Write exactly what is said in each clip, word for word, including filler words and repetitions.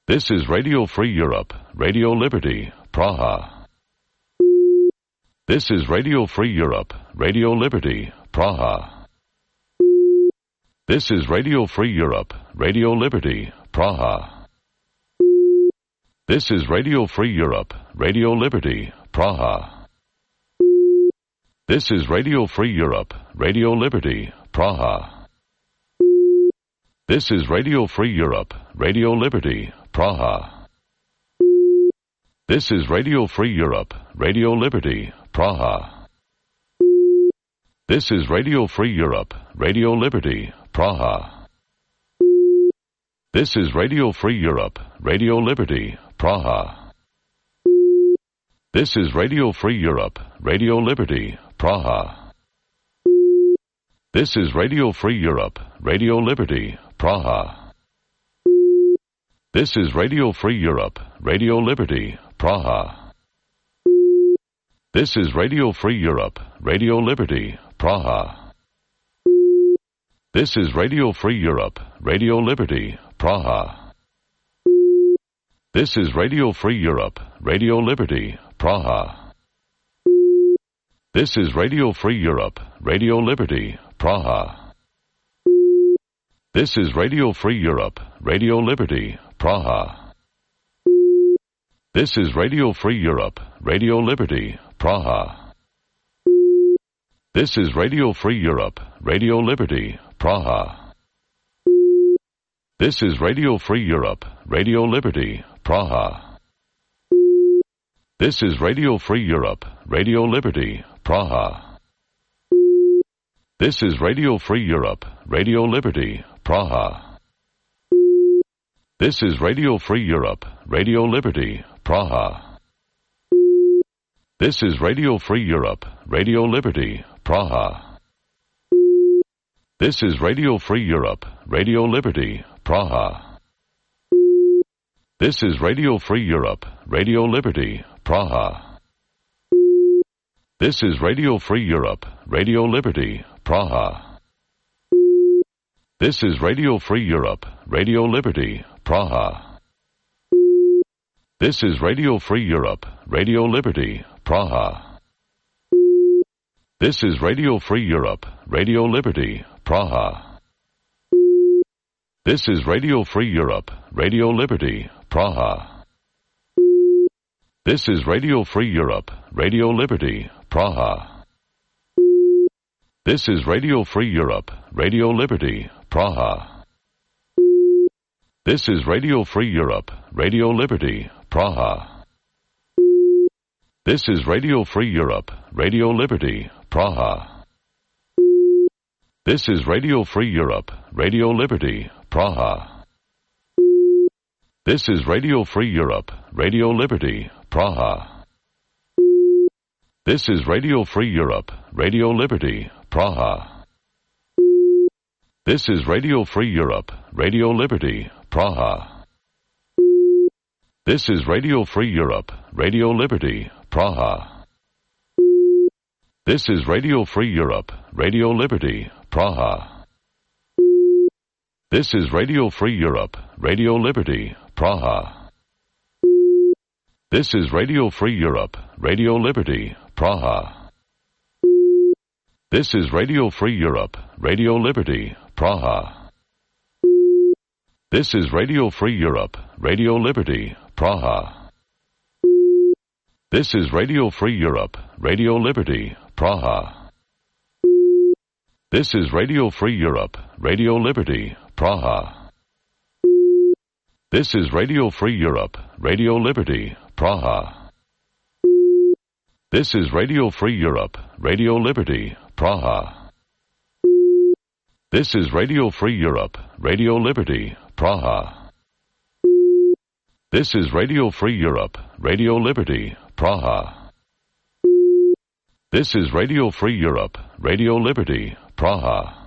This is Radio Free Europe, Radio Liberty, Praha. This is Radio Free Europe, Radio Liberty, Praha. This is Radio Free Europe, Radio Liberty, Praha. This is Radio Free Europe, Radio Liberty, Praha. This is Radio Free Europe, Radio Liberty, Praha. This is Radio Free Europe, Radio Liberty, Praha. This is Radio Free Europe, Radio Liberty, Praha. This is Radio Free Europe, Radio Liberty, Praha. This is Radio Free Europe, Radio Liberty, Praha. This is Radio Free Europe, Radio Liberty, Praha. This is Radio Free Europe, Radio Liberty, Praha. This is Radio Free Europe, Radio Liberty, Praha. This is Radio Free Europe, Radio Liberty, Praha. This is Radio Free Europe, Radio Liberty, Praha. This is Radio Free Europe, Radio Liberty, Praha. This is Radio Free Europe, Radio Liberty, Praha. This is Radio Free Europe, Radio Liberty, Praha. This is Radio Free Europe, Radio Liberty, Praha. This is Radio Free Europe, Radio Liberty, Praha. This is Radio Free Europe, Radio Liberty, Praha. This is Radio Free Europe, Radio Liberty, Praha. This is Radio Free Europe, Radio Liberty, Praha. This is Radio Free Europe, Radio Liberty, Praha. This is Radio Free Europe, Radio Liberty, Praha. This is Radio Free Europe, Radio Liberty, Praha. This is Radio Free Europe, Radio Liberty, Praha. This is Radio Free Europe, Radio Liberty, Praha. This is Radio Free Europe, Radio Liberty, Praha. This is Radio Free Europe, Radio Liberty, Praha. This is Radio Free Europe, Radio Liberty, Praha. This is Radio Free Europe, Radio Liberty, Praha. This is Radio Free Europe, Radio Liberty, Praha. This is Radio Free Europe, Radio Liberty, Praha. This is Radio Free Europe, Radio Liberty, Praha. This is Radio Free Europe, Radio Liberty, Praha. This is Radio Free Europe, Radio Liberty, Praha. This is Radio Free Europe, Radio Liberty, Praha. This is Radio Free Europe, Radio Liberty, Praha. This is Radio Free Europe, Radio Liberty, Praha. This is Radio Free Europe, Radio Liberty, Praha. This is Radio Free Europe, Radio Liberty, Praha. This is Radio Free Europe, Radio Liberty, Praha. This is Radio Free Europe, Radio Liberty, Praha. This is Radio Free Europe, Radio Liberty, Praha. This is Radio Free Europe, Radio Liberty, Praha. This is Radio Free Europe, Radio Liberty, Praha. This is Radio Free Europe, Radio Liberty, Praha. This is Radio Free Europe, Radio Liberty, Praha. This is Radio Free Europe, Radio Liberty, Praha. This is Radio Free Europe, Radio Liberty, Praha. This is Radio Free Europe, Radio Liberty, Praha. This is Radio Free Europe, Radio Liberty, Praha.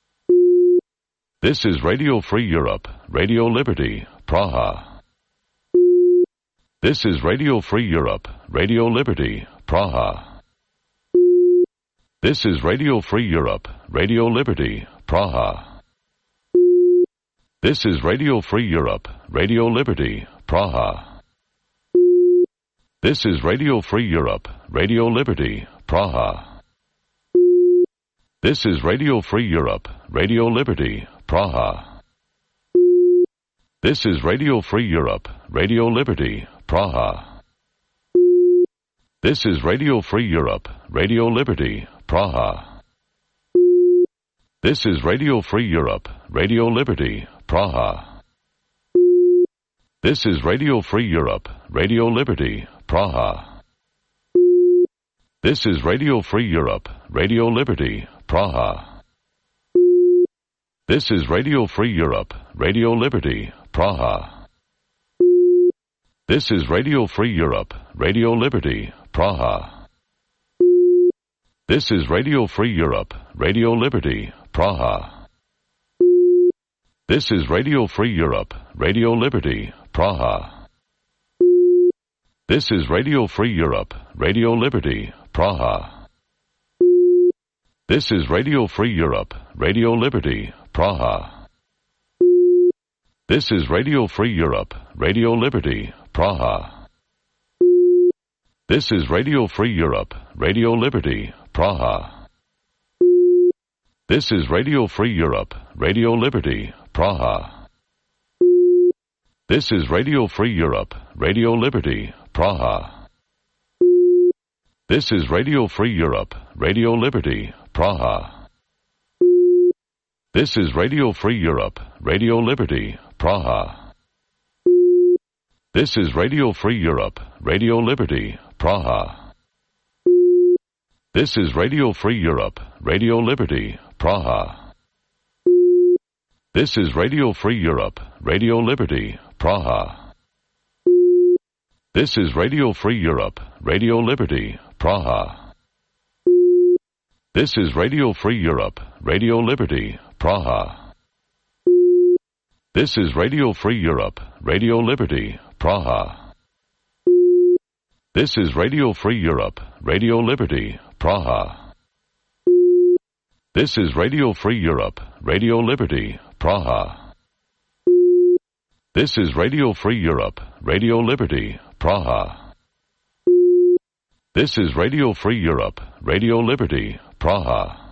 This is Radio Free Europe, Radio Liberty, Praha. This is Radio Free Europe, Radio Liberty, Praha. This is Radio Free Europe, Radio Liberty, Praha. This is Radio Free Europe, Radio Liberty, Praha. This is Radio Free Europe, Radio Liberty, Praha. This is Radio Free Europe, Radio Liberty, Praha. This is Radio Free Europe, Radio Liberty, Praha. This is Radio Free Europe, Radio Liberty, Praha. This is Radio Free Europe, Radio Liberty, Praha. This is Radio Free Europe, Radio Liberty, Praha. This is Radio Free Europe, Radio Liberty, Praha. This is Radio Free Europe, Radio Liberty, Praha. This is Radio Free Europe, Radio Liberty, Praha. This is Radio Free Europe, Radio Liberty, Praha. This is Radio Free Europe, Radio Liberty, Praha. This is Radio Free Europe, Radio Liberty, Praha. This is Radio Free Europe, Radio Liberty, Praha. This is Radio Free Europe, Radio Liberty, Praha. This is Radio Free Europe, Radio Liberty, Praha. This is Radio Free Europe, Radio Liberty, Praha. This is Radio Free Europe, Radio Liberty, Praha. This is Radio Free Europe, Radio Liberty, Praha. This is Radio Free Europe, Radio Liberty, Praha. This is Radio Free Europe, Radio Liberty, Praha. This is Radio Free Europe, Radio Liberty, Praha. This is Radio Free Europe, Radio Liberty, Praha. This is Radio Free Europe, Radio Liberty, Praha. This is Radio Free Europe, Radio Liberty, Praha. This is Radio Free Europe, Radio Liberty, Praha. This is Radio Free Europe, Radio Liberty, Praha. This is Radio Free Europe, Radio Liberty, Praha. This is Radio Free Europe, Radio Liberty, Praha. This is Radio Free Europe, Radio Liberty, Praha.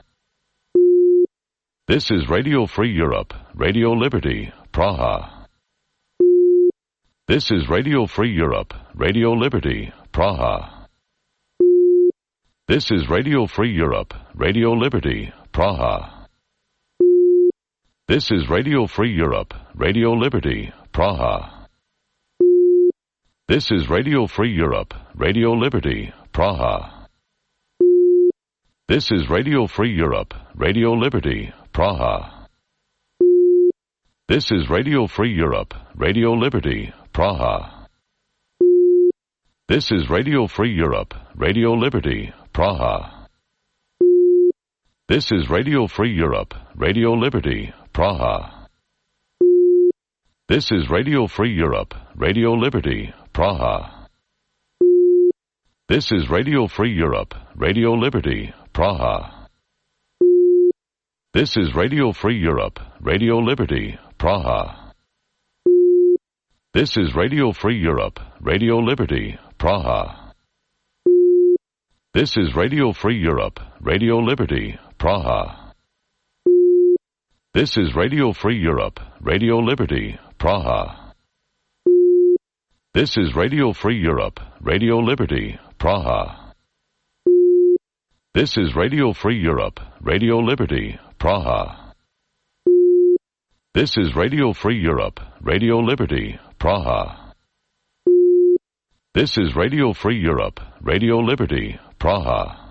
This is Radio Free Europe, Radio Liberty, Praha. This is Radio Free Europe, Radio Liberty, Praha. This is Radio Free Europe, Radio Liberty, Praha. This is Radio Free Europe, Radio Liberty, Praha. This is Radio Free Europe, Radio Liberty, Praha. This is Radio Free Europe, Radio Liberty, Praha. This is Radio Free Europe, Radio Liberty, Praha. This is Radio Free Europe, Radio Liberty, Praha. This is Radio Free Europe, Radio Liberty, Praha. This is Radio Free Europe, Radio Liberty, Praha. This is Radio Free Europe, Radio Liberty, Praha. This is Radio Free Europe, Radio Liberty, Praha. This is Radio Free Europe, Radio Liberty, Praha. This is Radio Free Europe, Radio Liberty, Praha. This is Radio Free Europe, Radio Liberty, Praha. This is Radio Free Europe, Radio Liberty, Praha. This is Radio Free Europe, Radio Liberty, Praha. This is Radio Free Europe, Radio Liberty, Praha. This is Radio Free Europe, Radio Liberty, Praha.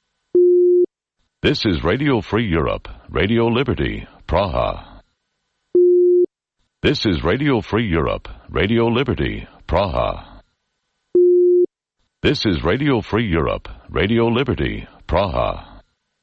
This is Radio Free Europe, Radio Liberty, Praha. This is Radio Free Europe, Radio Liberty, Praha. This is Radio Free Europe, Radio Liberty, Praha.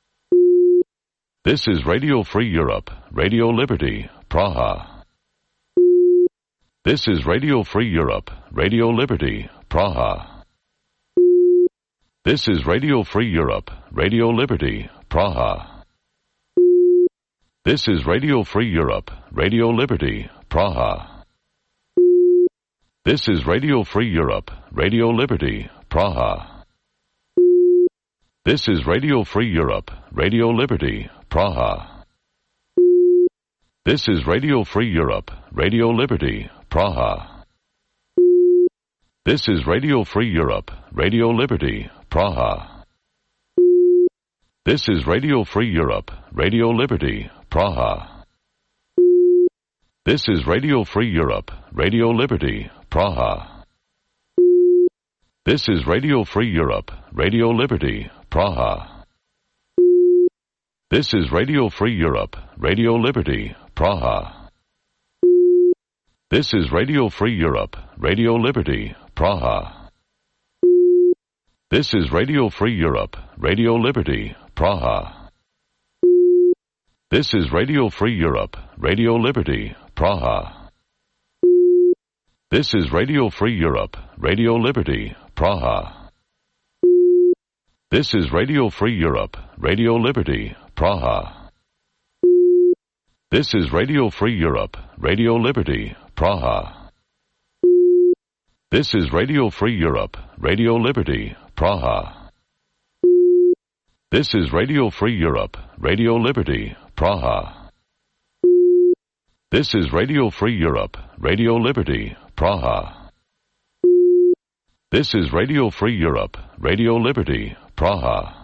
This is Radio Free Europe, Radio Liberty, Praha. This is Radio Free Europe, Radio Liberty, Praha. This is Radio Free Europe, Radio Liberty, Praha. This is Radio Free Europe, Radio Liberty, Praha. This is Radio Free Europe, Radio Liberty, Praha. This is Radio Free Europe, Radio Liberty, Praha. This is Radio Free Europe, Radio Liberty, Praha. This is Radio Free Europe, Radio Liberty, Praha. This is Radio Free Europe, Radio Liberty, Praha. This is Radio Free Europe, Radio Liberty, Praha. This is Radio Free Europe, Radio Liberty, Praha. This is Radio Free Europe, Radio Liberty, Praha. This is Radio Free Europe, Radio Liberty, Praha. This is Radio Free Europe, Radio Liberty, Praha. This is Radio Free Europe, Radio Liberty, Praha. This is Radio Free Europe, Radio Liberty, Praha. This is Radio Free Europe, Radio Liberty, Praha. This is Radio Free Europe, Radio Liberty, Praha. This is Radio Free Europe, Radio Liberty, Praha. This is Radio Free Europe, Radio Liberty, Praha. This is Radio Free Europe, Radio Liberty, Praha. This is Radio Free Europe, Radio Liberty, Praha.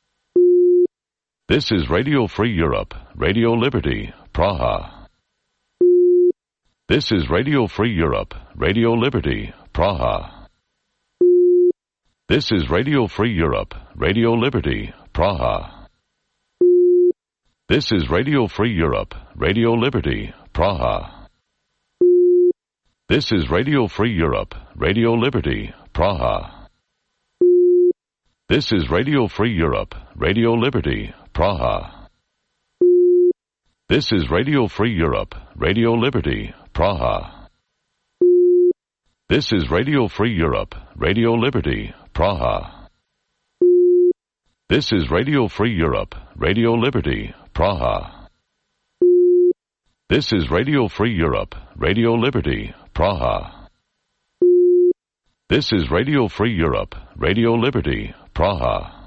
This is Radio Free Europe, Radio Liberty, Praha. This is Radio Free Europe, Radio Liberty, Praha. This is Radio Free Europe, Radio Liberty, Praha. This is Radio Free Europe, Radio Liberty, Praha. This is Radio Free Europe, Radio Liberty, Praha. This is Radio Free Europe, Radio Liberty, Praha. This is Radio Free Europe, Radio Liberty, Praha. This is Radio Free Europe, Radio Liberty, Praha. This is Radio Free Europe, Radio Liberty, Praha. This is Radio Free Europe, Radio Liberty, Praha. This is Radio Free Europe, Radio Liberty, Praha.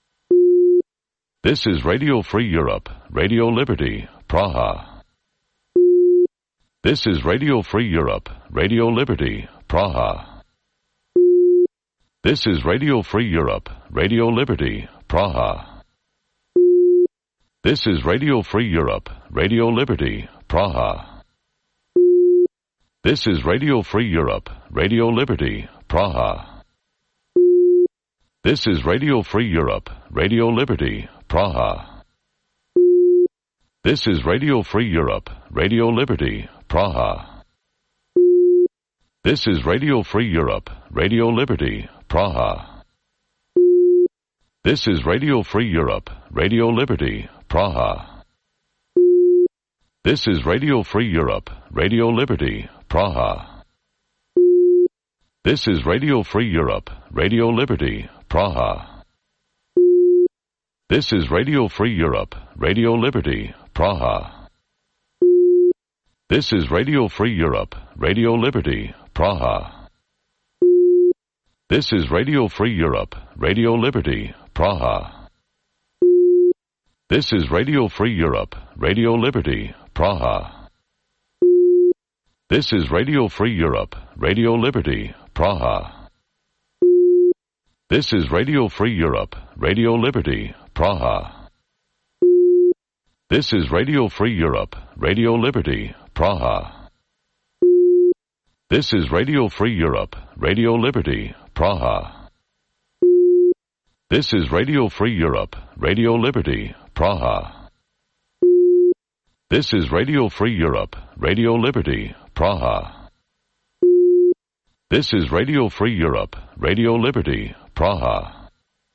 This is Radio Free Europe, Radio Liberty, Praha. This is Radio Free Europe, Radio Liberty, Praha. This is Radio Free Europe, Radio Liberty, Praha. This is Radio Free Europe, Radio Liberty, Praha. This is Radio Free Europe, Radio Liberty, Praha. This is Radio Free Europe, Radio Liberty, Praha. This is Radio Free Europe, Radio Liberty, Praha. This is Radio Free Europe, Radio Liberty, Praha. This is Radio Free Europe, Radio Liberty, Praha. This is Radio Free Europe, Radio Liberty, Praha. This is Radio Free Europe, Radio Liberty, Praha. This is Radio Free Europe, Radio Liberty, Praha. This is Radio Free Europe, Radio Liberty, Praha. This is Radio Free Europe, Radio Liberty, Praha. This is Radio Free Europe, Radio Liberty, Praha. This is Radio Free Europe, Radio Liberty, Praha. This is Radio Free Europe, Radio Liberty, Praha. This is Radio Free Europe, Radio Liberty, Praha. This is Radio Free Europe, Radio Liberty, Praha. This is Radio Free Europe, Radio Liberty, Praha. This is Radio Free Europe, Radio Liberty, Praha. This is Radio Free Europe, Radio Liberty, Praha.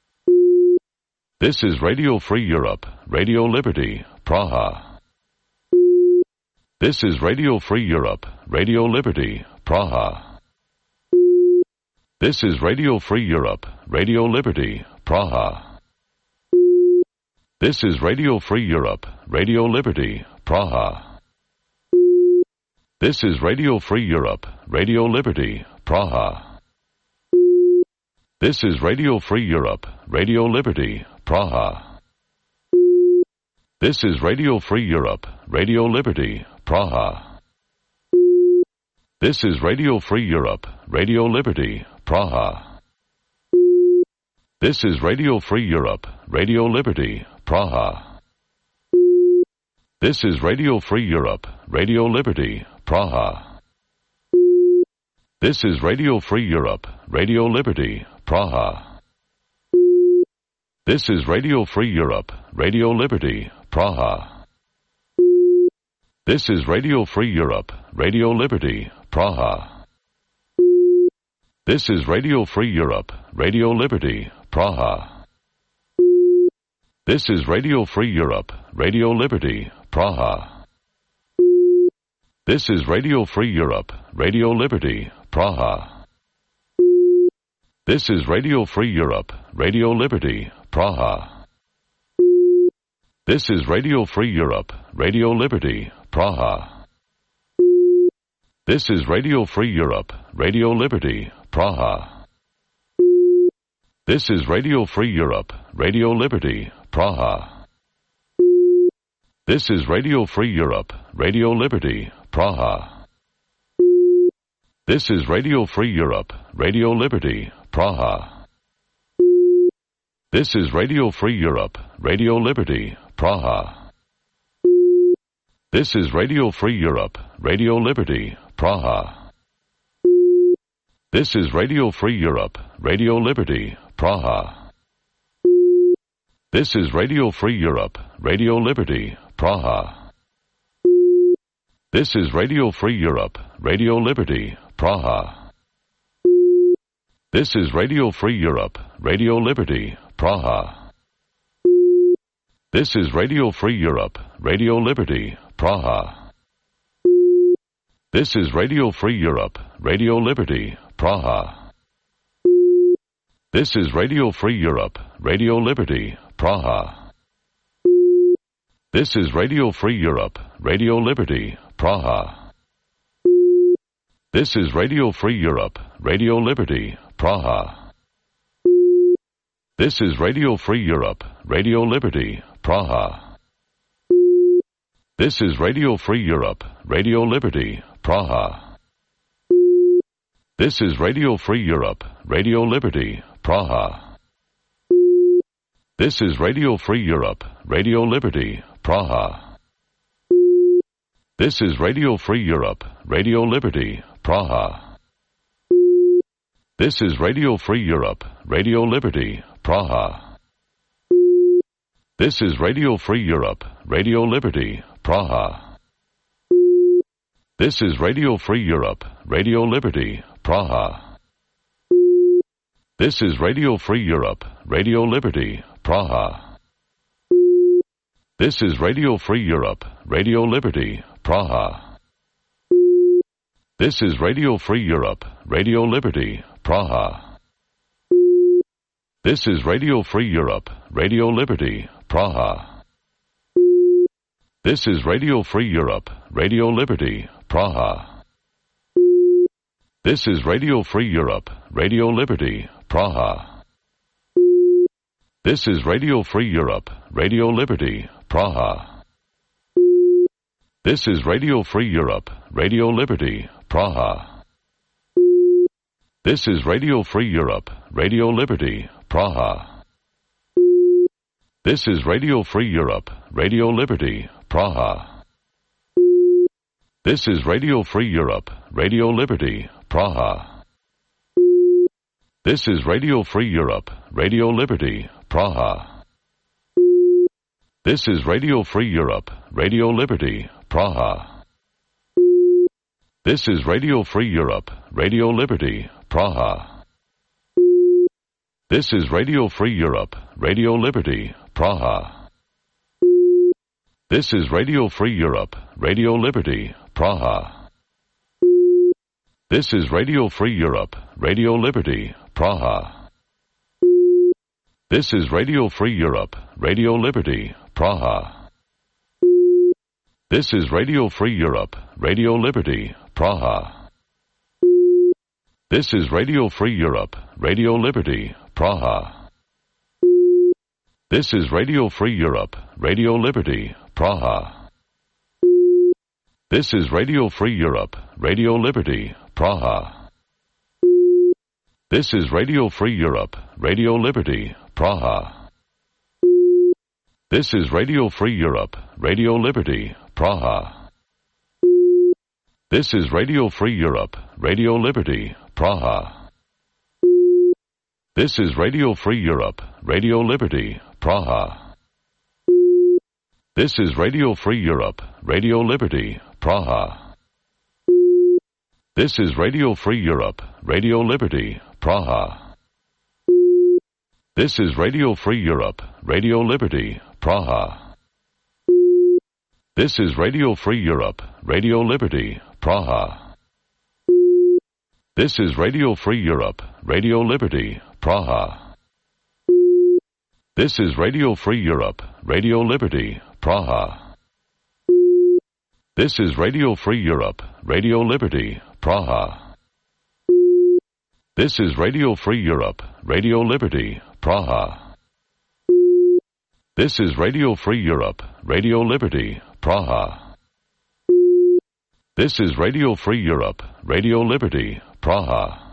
This is Radio Free Europe, Radio Liberty, Praha. This is Radio Free Europe, Radio Liberty, Praha. This is Radio Free Europe, Radio Liberty, Praha. This is Radio Free Europe, Radio Liberty, Praha. This is Radio Free Europe, Radio Liberty, Praha. This is Radio Free Europe, Radio Liberty, Praha. This is Radio Free Europe, Radio Liberty, Praha. This is Radio Free Europe, Radio Liberty, Praha. This is Radio Free Europe, Radio Liberty, Praha. This is Radio Free Europe, Radio Liberty, Praha. This is Radio Free Europe, Radio Liberty, Praha. This is Radio Free Europe, Radio Liberty, Praha. This is Radio Free Europe, Radio Liberty, Praha. This is Radio Free Europe, Radio Liberty, Praha. This is Radio Free Europe, Radio Liberty, Praha. This is Radio Free Europe, Radio Liberty, Praha. This is Radio Free Europe, Radio Liberty, Praha. This is Radio Free Europe, Radio Liberty, Praha. This is Radio Free Europe, Radio Liberty, Praha. This is Radio Free Europe, Radio Liberty, Praha. This is Radio Free Europe, Radio Liberty, Praha. This is Radio Free Europe, Radio Liberty, Praha. This is Radio Free Europe, Radio Liberty, Praha. This is Radio Free Europe, Radio Liberty, Praha. This is Radio Free Europe, Radio Liberty, Praha. This is Radio Free Europe, Radio Liberty, Praha. This is Radio Free Europe, Radio Liberty, Praha. This is Radio Free Europe, Radio Liberty, Praha. This is Radio Free Europe, Radio Liberty, Praha. This is Radio Free Europe, Radio Liberty, Praha. This is Radio Free Europe, Radio Liberty, Praha. This is Radio Free Europe, Radio Liberty, Praha. This is Radio Free Europe, Radio Liberty, Praha. This is Radio Free Europe, Radio Liberty, Praha. This is Radio Free Europe, Radio Liberty, Praha. This is Radio Free Europe, Radio Liberty, Praha. This is Radio Free Europe, Radio Liberty, Praha. This is Radio Free Europe, Radio Liberty, Praha. This is Radio Free Europe, Radio Liberty, Praha. This is Radio Free Europe, Radio Liberty, Praha. This is Radio Free Europe, Radio Liberty, Praha. This is Radio Free Europe, Radio Liberty, Praha. This is Radio Free Europe, Radio Liberty, Praha. This is Radio Free Europe, Radio Liberty, Praha. This is Radio Free Europe, Radio Liberty, Praha. This is Radio Free Europe, Radio Liberty, Praha. This is Radio Free Europe, Radio Liberty, Praha. This is Radio Free Europe, Radio Liberty, Praha. This is Radio Free Europe, Radio Liberty, Praha. This is Radio Free Europe, Radio Liberty, Praha. This is Radio Free Europe, Radio Liberty, Praha. This is Radio Free Europe, Radio Liberty, Praha. This is Radio Free Europe, Radio Liberty, Praha. This is Radio Free Europe, Radio Liberty, Praha. This is Radio Free Europe, Radio Liberty, Praha. This is Radio Free Europe, Radio Liberty, Praha. This is Radio Free Europe, Radio Liberty, Praha. This is Radio Free Europe, Radio Liberty, Praha. This is Radio Free Europe, Radio Liberty, Praha. This is Radio Free Europe, Radio Liberty, Praha. This is Radio Free Europe, Radio Liberty, Praha. This is Radio Free Europe, Radio Liberty, Praha. This is Radio Free Europe, Radio Liberty, Praha. This is Radio Free Europe, Radio Liberty, Praha. This is Radio Free Europe, Radio Liberty, Praha. This is Radio Free Europe, Radio Liberty, Praha. This is Radio Free Europe, Radio Liberty, Praha. This is Radio Free Europe, Radio Liberty, Praha. This is Radio Free Europe, Radio Liberty, Praha. This is Radio Free Europe, Radio Liberty, Praha. This is Radio Free Europe, Radio Liberty, Praha. This is Radio Free Europe, Radio Liberty, Praha. This is Radio Free Europe, Radio Liberty, Praha. This is Radio Free Europe, Radio Liberty, Praha. This is Radio Free Europe, Radio Liberty, Praha. This is Radio Free Europe, Radio Liberty, Praha. This is Radio Free Europe, Radio Liberty, Praha.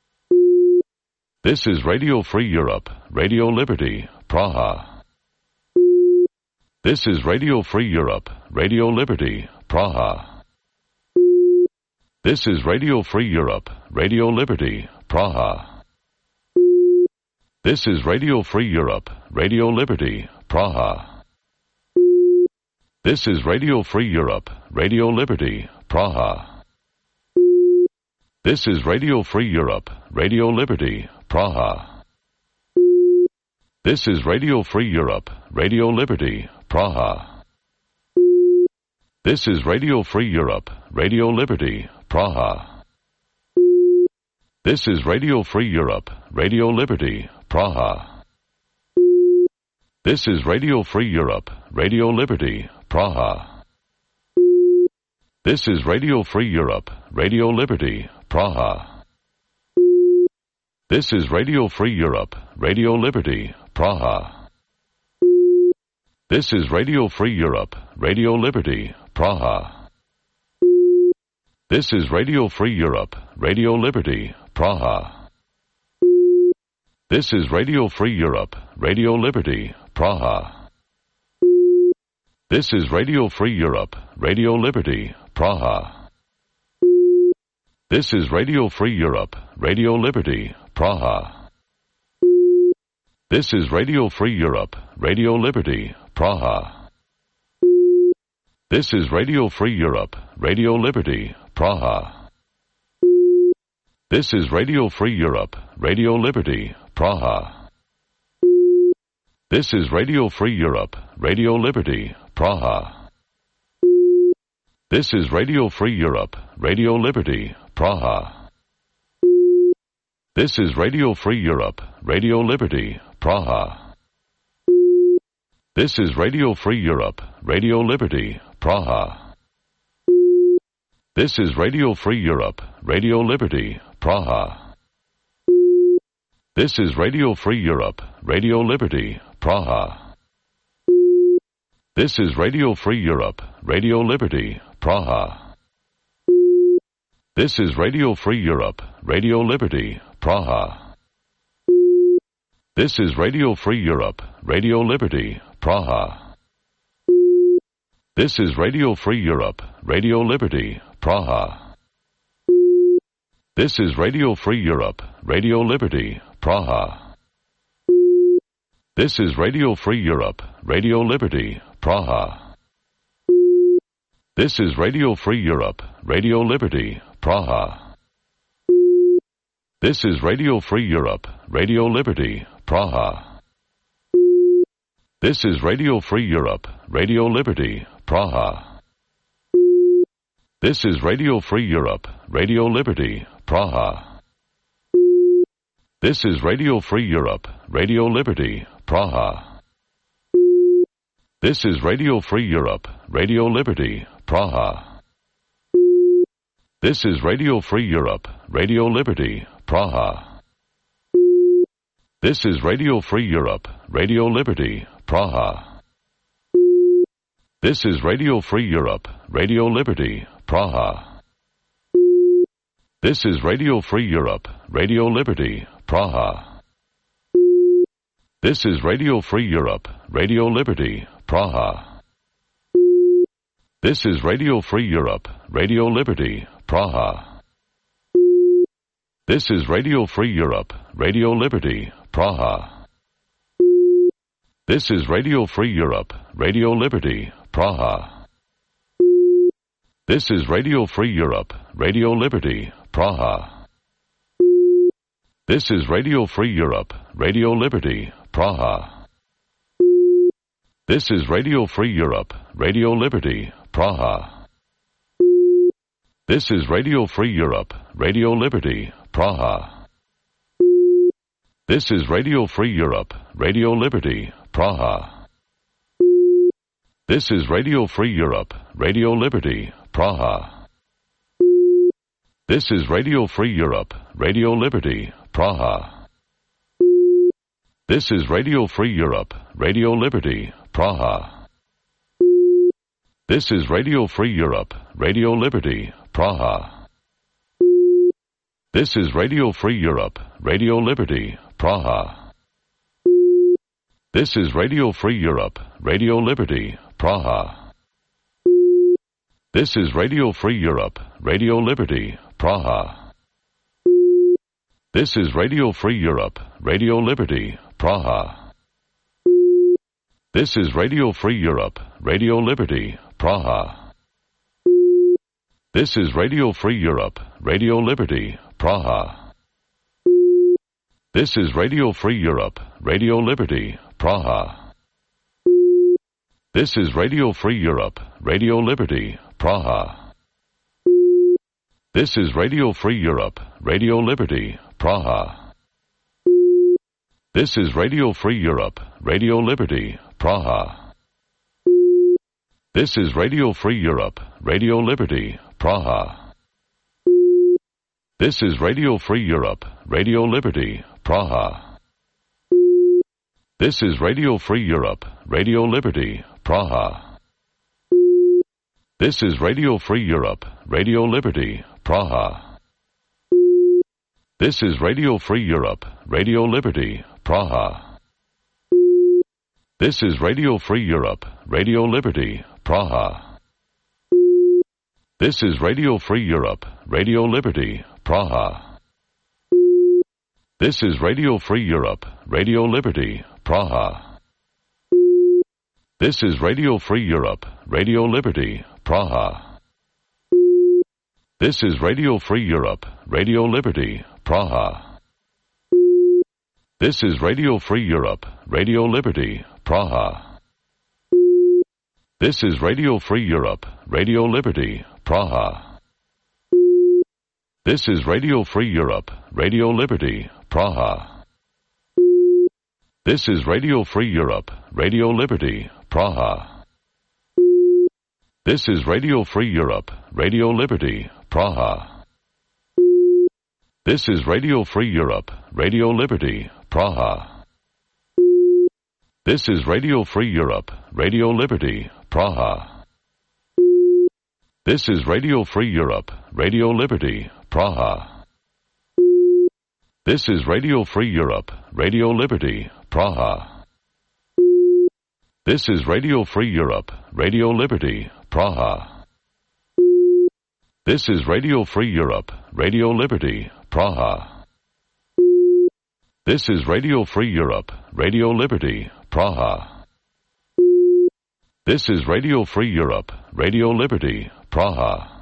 This is Radio Free Europe, Radio Liberty, Praha. This is Radio Free Europe, Radio Liberty, Praha. This is Radio Free Europe, Radio Liberty, Praha. This is Radio Free Europe, Radio Liberty, Praha. This is Radio Free Europe, Radio Liberty, Praha. This is Radio Free Europe, Radio Liberty, Praha. This is Radio Free Europe, Radio Liberty, Praha. This is Radio Free Europe, Radio Liberty, Praha. This is Radio Free Europe, Radio Liberty, Praha. This is Radio Free Europe, Radio Liberty, Praha. This is Radio Free Europe, Radio Liberty, Praha. This is Radio Free Europe, Radio Liberty, Praha. This is Radio Free Europe, Radio Liberty, Praha. This is Radio Free Europe, Radio Liberty, Praha. This is Radio Free Europe, Radio Liberty, Praha. This is Radio Free Europe, Radio Liberty, Praha. This is Radio Free Europe, Radio Liberty, Praha. This is Radio Free Europe, Radio Liberty, Praha. This is Radio Free Europe, Radio Liberty, Praha. This is Radio Free Europe, Radio Liberty, Praha. This is Radio Free Europe, Radio Liberty, Praha. This is Radio Free Europe, Radio Liberty, Praha. This is Radio Free Europe, Radio Liberty, Praha. This is Radio Free Europe, Radio Liberty, Praha. This is Radio Free Europe, Radio Liberty, Praha. This is Radio Free Europe, Radio Liberty, Praha. This is Radio Free Europe, Radio Liberty, Praha. This is Radio Free Europe, Radio Liberty, Praha. This is Radio Free Europe, Radio Liberty, Praha. This is Radio Free Europe, Radio Liberty, Praha. This is Radio Free Europe, Radio Liberty, Praha. This is Radio Free Europe, Radio Liberty, Praha. This is Radio Free Europe, Radio Liberty, Praha. This is Radio Free Europe, Radio Liberty, Praha. This is Radio Free Europe, Radio Liberty, Praha. This is Radio Free Europe, Radio Liberty, Praha. This is Radio Free Europe, Radio Liberty, Praha. This is Radio Free Europe, Radio Liberty, Praha. This is Radio Free Europe, Radio Liberty, Praha. This is Radio Free Europe, Radio Liberty, Praha. This is Radio Free Europe, Radio Liberty, Praha. This is Radio Free Europe, Radio Liberty, Praha. This is Radio Free Europe, Radio Liberty, Praha. This is Radio Free Europe, Radio Liberty, Praha. This is Radio Free Europe, Radio Liberty, Praha. This is Radio Free Europe, Radio Liberty, Praha. This is Radio Free Europe, Radio Liberty, Praha. This is Radio Free Europe, Radio Liberty, Praha. This is Radio Free Europe, Radio Liberty, Praha. This is Radio Free Europe, Radio Liberty, Praha. This is Radio Free Europe, Radio Liberty, Praha. This is Radio Free Europe, Radio Liberty, Praha. This is Radio Free Europe, Radio Liberty, Praha. This is Radio Free Europe, Radio Liberty, Praha. This is Radio Free Europe, Radio Liberty, Praha. This is Radio Free Europe, Radio Liberty, Praha. This is Radio Free Europe, Radio Liberty, Praha. This is Radio Free Europe, Radio Liberty, Praha. This is Radio Free Europe, Radio Liberty, Praha. This is Radio Free Europe, Radio Liberty, Praha. This is Radio Free Europe, Radio Liberty, Praha. This is Radio Free Europe, Radio Liberty, Praha. This is Radio Free Europe, Radio Liberty, Praha. This is Radio Free Europe, Radio Liberty, Praha. This is Radio Free Europe, Radio Liberty, Praha. This is Radio Free Europe, Radio Liberty, Praha. This is Radio Free Europe, Radio Liberty, Praha. This is Radio Free Europe, Radio Liberty, Praha. This is Radio Free Europe, Radio Liberty, Praha. This is Radio Free Europe, Radio Liberty, Praha. This is Radio Free Europe, Radio Liberty, Praha. This is Radio Free Europe, Radio Liberty, Praha. This is Radio Free Europe, Radio Liberty, Praha. This is Radio Free Europe, Radio Liberty, Praha. This is Radio Free Europe, Radio Liberty, Praha. This is Radio Free Europe, Radio Liberty, Praha. This is Radio Free Europe, Radio Liberty, Praha. This is Radio Free Europe, Radio Liberty, Praha. This is Radio Free Europe, Radio Liberty, Praha. This is Radio Free Europe, Radio Liberty, Praha. This is Radio Free Europe, Radio Liberty, Praha. This is Radio Free Europe, Radio Liberty, Praha. This is Radio Free Europe, Radio Liberty, Praha. This is Radio Free Europe, Radio Liberty, Praha. This is Radio Free Europe, Radio Liberty, Praha. This is Radio Free Europe, Radio Liberty, Praha. This is Radio Free Europe, Radio Liberty, Praha. This is Radio Free Europe, Radio Liberty, Praha.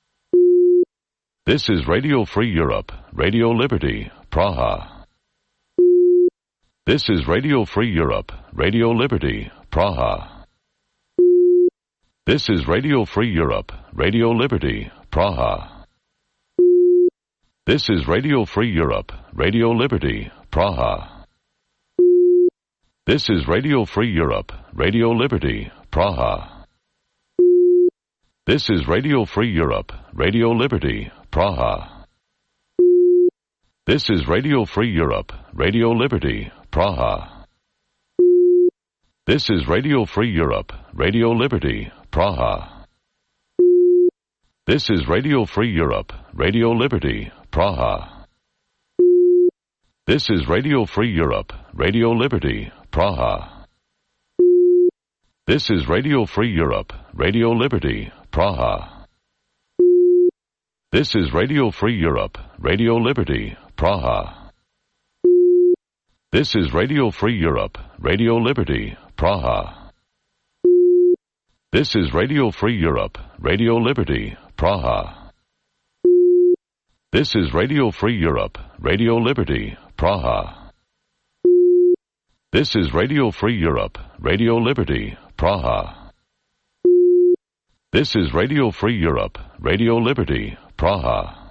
This is Radio Free Europe, Radio Liberty, Praha. This is Radio Free Europe, Radio Liberty, Praha. This is Radio Free Europe, Radio Liberty, Praha. This is Radio Free Europe, Radio Liberty, Praha. This is Radio Free Europe, Radio Liberty, Praha. This is Radio Free Europe, Radio Liberty, Praha. This is Radio Free Europe, Radio Liberty, Praha. This is Radio Free Europe, Radio Liberty, Praha. This is Radio Free Europe, Radio Liberty, Praha. This is Radio Free Europe, Radio Liberty, Praha. This is Radio Free Europe, Radio Liberty, Praha. This is Radio Free Europe, Radio Liberty, Praha. This is Radio Free Europe, Radio Liberty, Praha. This is Radio Free Europe, Radio Liberty, Praha. This is Radio Free Europe, Radio Liberty, Praha. This is Radio Free Europe, Radio Liberty, Praha. This is Radio Free Europe, Radio Liberty, Praha.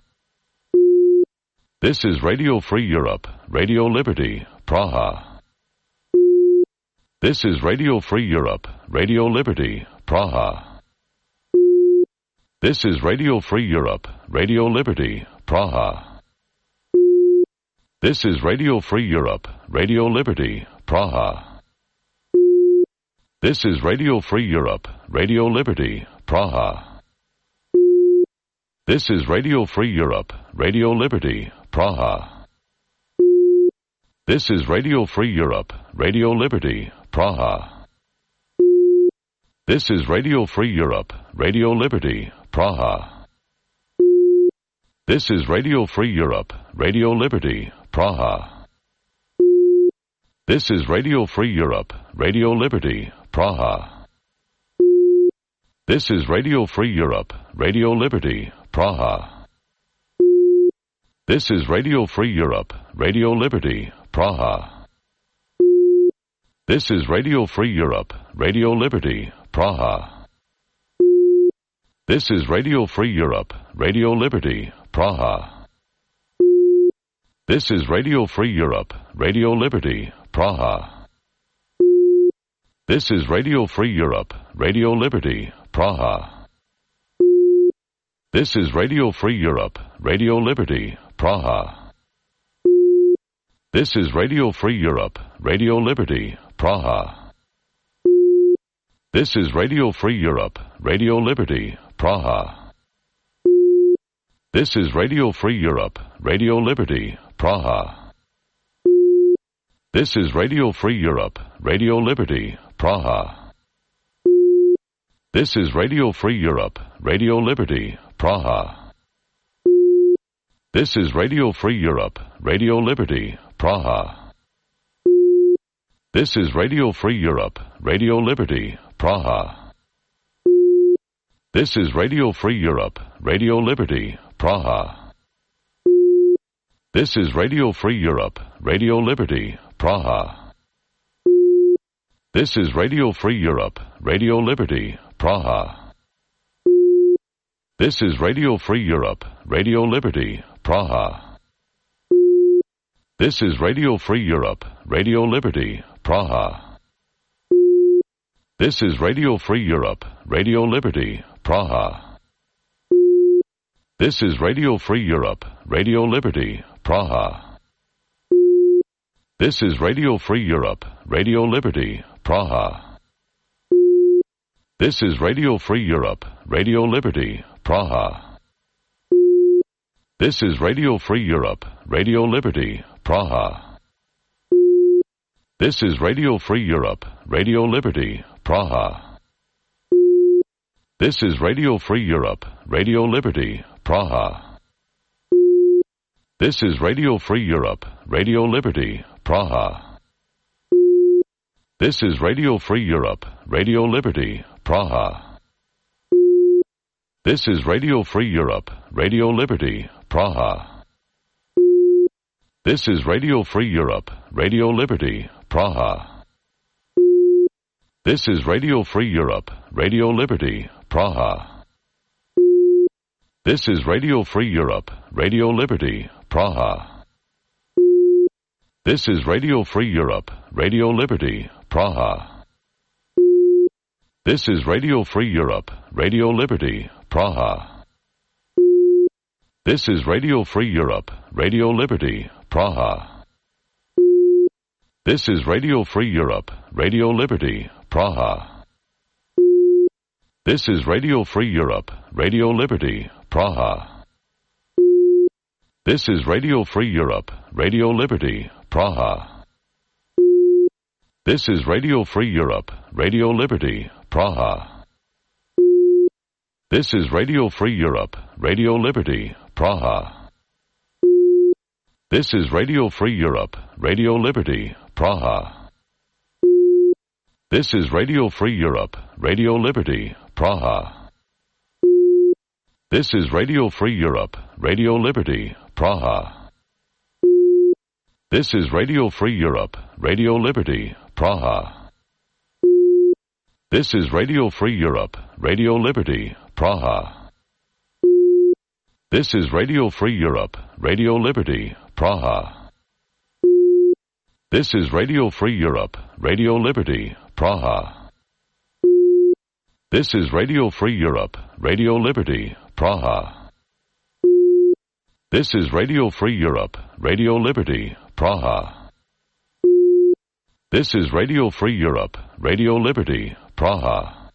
This is Radio Free Europe, Radio Liberty, Praha. This is Radio Free Europe, Radio Liberty, Praha. This is Radio Free Europe, Radio Liberty, Praha. This is Radio Free Europe, Radio Liberty, Praha. This is Radio Free Europe, Radio Liberty, Praha. This is Radio Free Europe, Radio Liberty, Praha. This is Radio Free Europe, Radio Liberty, Praha. This is Radio Free Europe, Radio Liberty, Praha. This is Radio Free Europe, Radio Liberty, Praha. This is Radio Free Europe, Radio Liberty, Praha. This is Radio Free Europe, Radio Liberty, Praha. This is Radio Free Europe, Radio Liberty, Praha. This is Radio Free Europe, Radio Liberty, Praha. This is Radio Free Europe, Radio Liberty, Praha. This is Radio Free Europe, Radio Liberty, Praha. This is Radio Free Europe, Radio Liberty, Praha. This is Radio Free Europe, Radio Liberty, Praha. This is Radio Free Europe, Radio Liberty, Praha. This is Radio Free Europe, Radio Liberty, Praha. This is Radio Free Europe, Radio Liberty, Praha. This is Radio Free Europe, Radio Liberty, Praha. This is Radio Free Europe, Radio Liberty, Praha. This is Radio Free Europe, Radio Liberty, Praha. This is Radio Free Europe, Radio Liberty, Praha. This is Radio Free Europe, Radio Liberty, Praha. This is Radio Free Europe, Radio Liberty, Praha. This is Radio Free Europe, Radio Liberty, Praha. This is Radio Free Europe, Radio Liberty, Praha. This is Radio Free Europe, Radio Liberty, Praha. This is Radio Free Europe, Radio Liberty, Praha. This is Radio Free Europe, Radio Liberty, Praha. This is Radio Free Europe, Radio Liberty, Praha. This is Radio Free Europe, Radio Liberty, Praha. This is Radio Free Europe, Radio Liberty, Praha. This is Radio Free Europe, Radio Liberty, Praha. This is Radio Free Europe, Radio Liberty, Praha. This is Radio Free Europe, Radio Liberty, Praha. This is Radio Free Europe, Radio Liberty, Praha. This is Radio Free Europe, Radio Liberty, Praha. This is Radio Free Europe, Radio Liberty, Praha. This is Radio Free Europe, Radio Liberty, Praha. This is Radio Free Europe, Radio Liberty, Praha. This is Radio Free Europe, Radio Liberty, Praha. This is Radio Free Europe, Radio Liberty, Praha. This is Radio Free Europe, Radio Liberty, Praha. This is Radio Free Europe, Radio Liberty, Praha. This is Radio Free Europe, Radio Liberty, Praha. This is Radio Free Europe, Radio Liberty, Praha. This is Radio Free Europe, Radio Liberty, Praha. This is Radio Free Europe, Radio Liberty, Praha. This is Radio Free Europe, Radio Liberty, Praha. This is Radio Free Europe, Radio Liberty, Praha. This is Radio Free Europe, Radio Liberty, Praha. This is Radio Free Europe, Radio Liberty, Praha. This is Radio Free Europe, Radio Liberty, Praha. This is Radio Free Europe, Radio Liberty, Praha. This is Radio Free Europe, Radio Liberty, Praha. This is Radio Free Europe, Radio Liberty, Praha. This is Radio Free Europe, Radio Liberty, Praha. This is Radio Free Europe, Radio Liberty, Praha.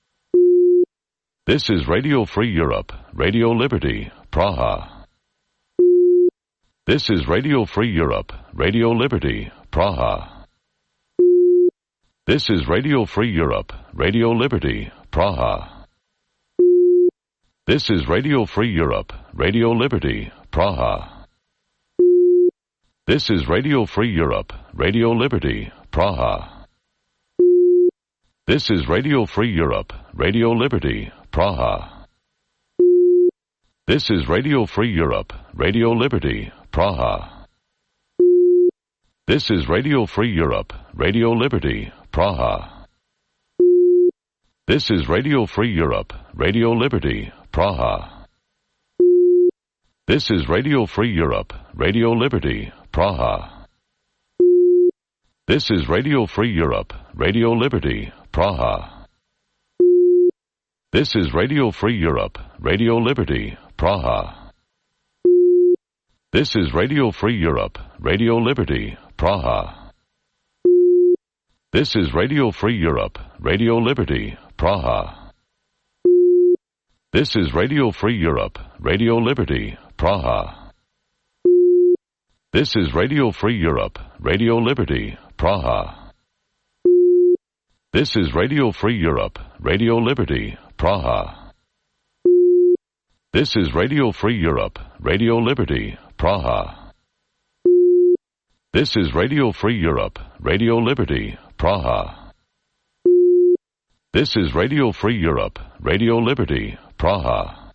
This is Radio Free Europe, Radio Liberty, Praha. This is Radio Free Europe, Radio Liberty, Praha. This is Radio Free Europe, Radio Liberty, Praha. This is Radio Free Europe, Radio Liberty, Praha. This is Radio Free Europe, Radio Liberty, Praha. This is Radio Free Europe, Radio Liberty, Praha. This is Radio Free Europe, Radio Liberty, Praha. This is Radio Free Europe, Radio Liberty, Praha. This is Radio Free Europe, Radio Liberty, Praha. This is Radio Free Europe, Radio Liberty, Praha. This is Radio Free Europe, Radio Liberty, Praha. This is Radio Free Europe, Radio Liberty, Praha. This is Radio Free Europe, Radio Liberty, Praha. This is Radio Free Europe, Radio Liberty, Praha. This is Radio Free Europe, Radio Liberty, Praha. This is Radio Free Europe, Radio Liberty, Praha. This is Radio Free Europe, Radio Liberty, Praha. This is Radio Free Europe, Radio Liberty, Praha. This is Radio Free Europe, Radio Liberty, Praha. This is Radio Free Europe, Radio Liberty, Praha.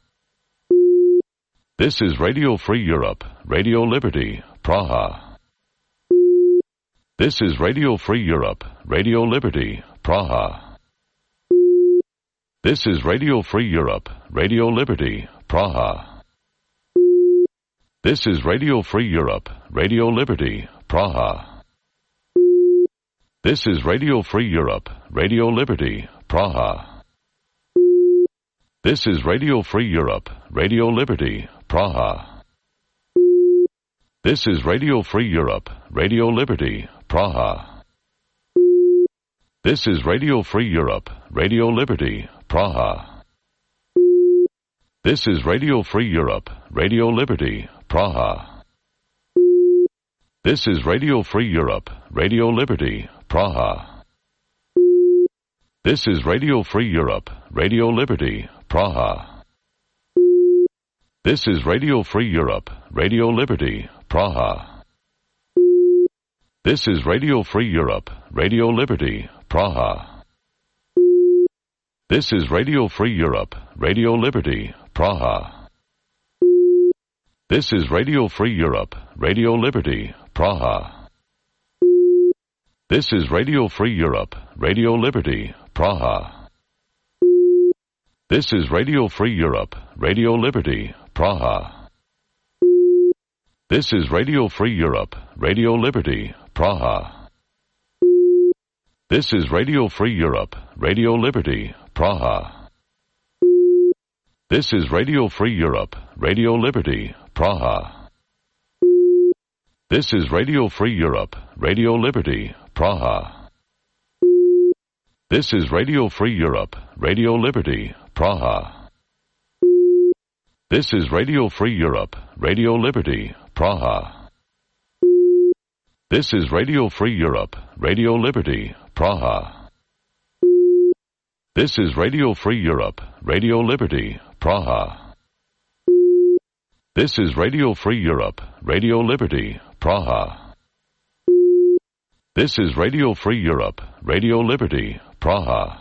This is Radio Free Europe, Radio Liberty, Praha. This is Radio Free Europe, Radio Liberty, Praha. This is Radio Free Europe, Radio Liberty, Praha. This is Radio Free Europe, Radio Liberty, Praha. This is Radio Free Europe, Radio Liberty, Praha. This is Radio Free Europe, Radio Liberty, Praha. This is Radio Free Europe, Radio Liberty, Praha. This is Radio Free Europe, Radio Liberty, Praha. This is Radio Free Europe, Radio Liberty, Praha. This is Radio Free Europe, Radio Liberty, Praha. This is Radio Free Europe, Radio Liberty, Praha. This is Radio Free Europe, Radio Liberty, Praha. This is Radio Free Europe, Radio Liberty, Praha. This is Radio Free Europe, Radio Liberty, Praha. This is Radio Free Europe, Radio Liberty, Praha. This is Radio Free Europe, Radio Liberty, Praha. This is Radio Free Europe, Radio Liberty, Praha. This is Radio Free Europe, Radio Liberty, Praha. This is Radio Free Europe, Radio Liberty, Praha. This is Radio Free Europe, Radio Liberty, Praha. This is Radio Free Europe, Radio Liberty, Praha. This is Radio Free Europe, Radio Liberty, Praha. This is Radio Free Europe, Radio Liberty, Praha. This is Radio Free Europe, Radio Liberty, Praha. This is Radio Free Europe, Radio Liberty, Praha. This is Radio Free Europe, Radio Liberty, Praha. This is Radio Free Europe, Radio Liberty, Praha.